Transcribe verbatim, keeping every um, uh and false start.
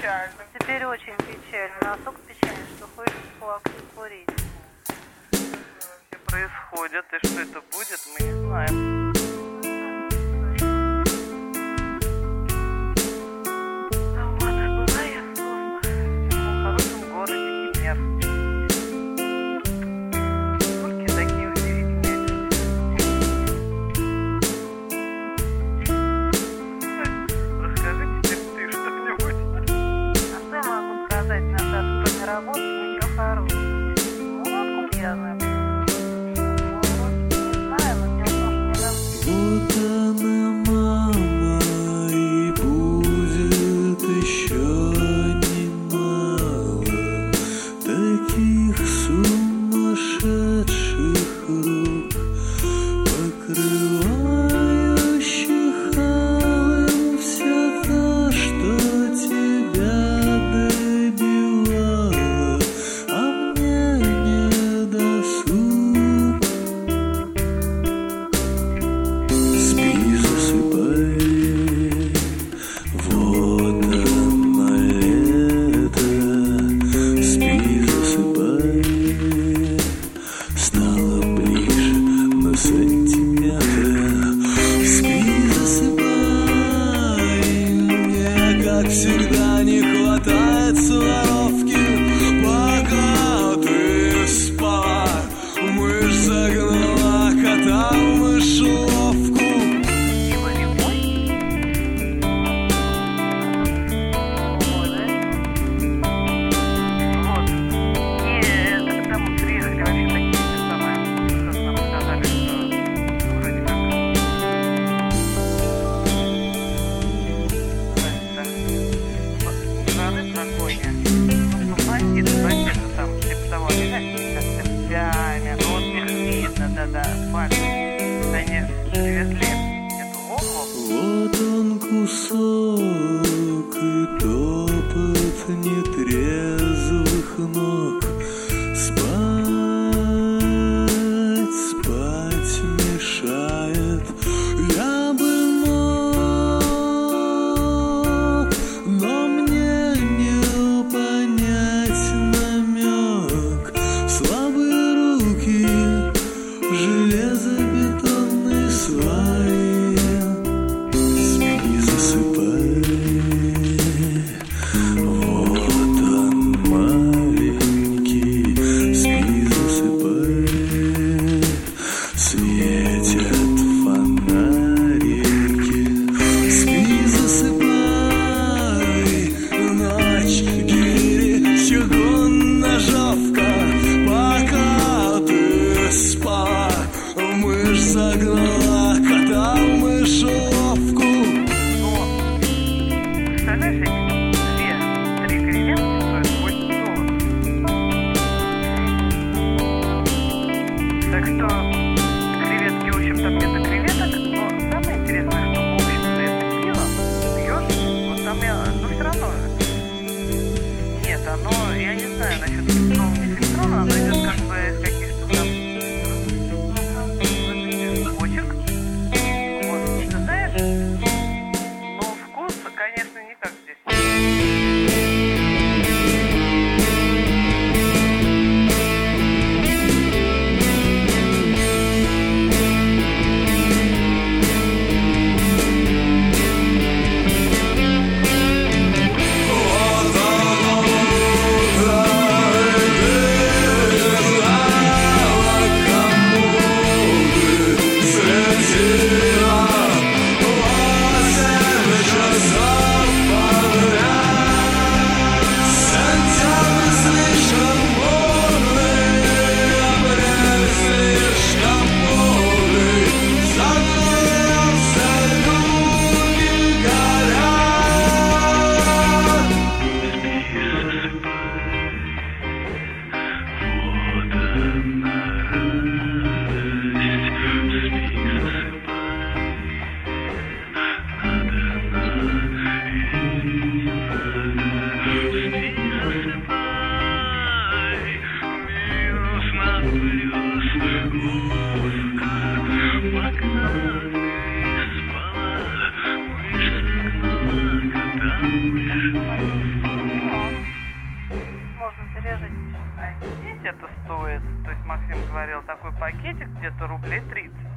печально. Теперь очень печально. Настолько печально, что хочется плакать и курить. Что вообще происходит и что это будет, мы не знаем. Работать ничего хорошего. Ну, откуда я знаю? Ну, не знаю, но дело в том, что не надо. Вот она, мама, и будет еще немало таких сумасшедших рук, покрывающих алым все то, что тебя добивало. Как всегда не хватает сноровки, пока ты спала. Мышь загнала кота в мышеловку. Да-да, пальцы, они привезли эту лоху. Вот он кусок и топот нетрезвых ног. Спать, спать мешает. Я бы мог, но мне не понять намек. Слабые руки, железобетонные сваи. Спи, засыпай. Вот он, маленький. Спи, засыпай. Светят фонарики. Спи, засыпай. Ночь, гири, чугун, ножовка. Пока ты спала, мышь загнала кота в мышеловку. Но, представляешь, эти две-три креветки стоят восемь долларов. Так что креветки, в общем-то, где-то креветок, но самое интересное, что, в общем-то, это пиво пьешь, вот там я, ну, все равно, нет, оно, я не знаю, насчет фильтрона, не фильтрона, оно идет как бы из каких-то там почек. Вот, ты знаешь, но вкус, конечно, не как здесь. Спала, мышь загнала кота в мышеловку. можно пережить. А здесь это стоит, то есть Максим говорил, такой пакетик где-то рублей тридцать.